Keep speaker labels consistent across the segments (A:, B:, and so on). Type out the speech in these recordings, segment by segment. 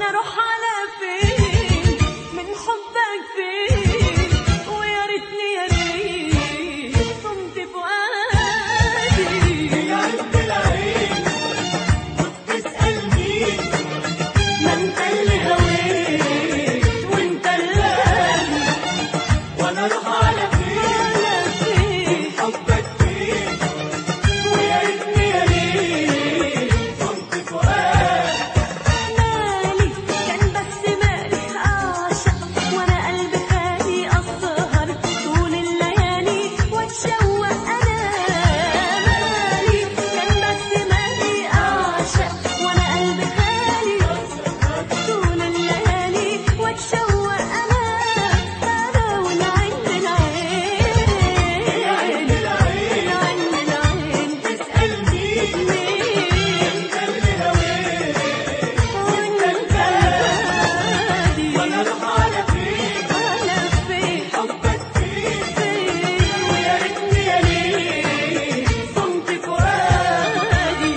A: اروح على فين من حبك فين، ويا ريتني يا ريت كنت فؤادي.
B: يا عند العين وبتسأل مين،
A: ما انت اللي هويت وانت اللي قلبي،
B: وانا اروح على فين
A: على فين
B: حبك فين،
A: ويا ريتني يا ريت
B: كنت فؤاد.
A: مالي كان بس مالي أعشق، وأنا قلبي خالي أسهر طول الليالي وأتشوق أنا. مالي كان بس مالي أعشق، وأنا قلبي خالي أسهر طول الليالي وأتشوق أنا. أنا والعين للعين،
B: عند العين
A: العين للعين
B: تسأل مين،
A: مين
B: انت اللي هويت
A: وانت الهادي.
B: وانا اروح على فين
A: على فين
B: حبك فين،
A: فين
B: ويا ريتني يا ريت
A: كنت فؤادي.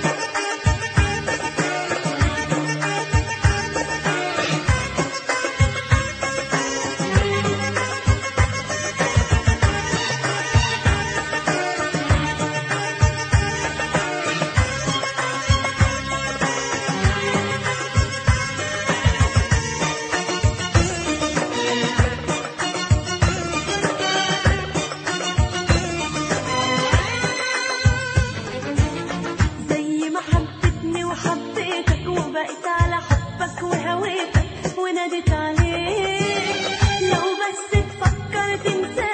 A: زي ما حبتني وحبيتك وبقيت على حبك وهويتك وناديت عليك، لو بس تفكر تنسى